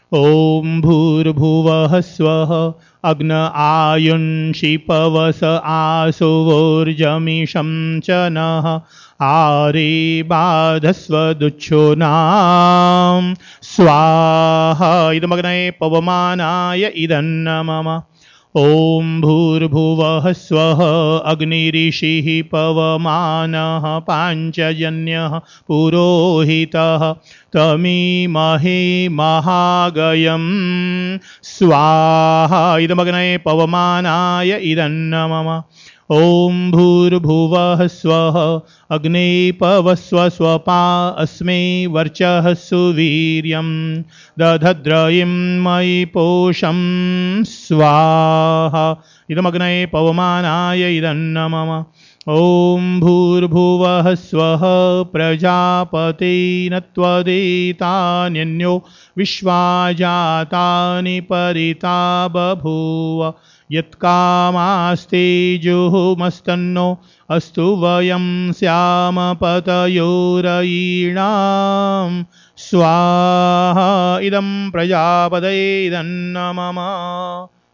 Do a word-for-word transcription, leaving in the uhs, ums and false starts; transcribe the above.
ॐ भूर्भुवः स्वः अग्न आयुंषि पवस आसो वोर्जमिषं च नः आरे बाधस्वदुच्छोनां स्वाहा इदमग्नये पवमानाय इदन्न मम। ॐ भूर्भुवः स्वः अग्निरिषिः पवमानः पाञ्चजन्यः पुरोहितः तमीमहे महागयं स्वाहा इदमग्नये पवमानाय इदन्न मम। ॐ भूर्भुवः स्वः अग्ने पवस्व स्वपा अस्मै वर्चः सुवीर्यं दधद्रयिं मयि पोषं स्वाहा इदमग्नये पवमानाय इदन्न मम। ॐ भूर्भुवः स्वः प्रजापतेन त्वदेतान्यन्यो विश्वा जातानि परिता बभूव यत्कामास्ते जुहुमस्तन्नो अस्तु वयं स्याम पतयोरयीणां स्वाहा इदं प्रजापतये इदन्न मम।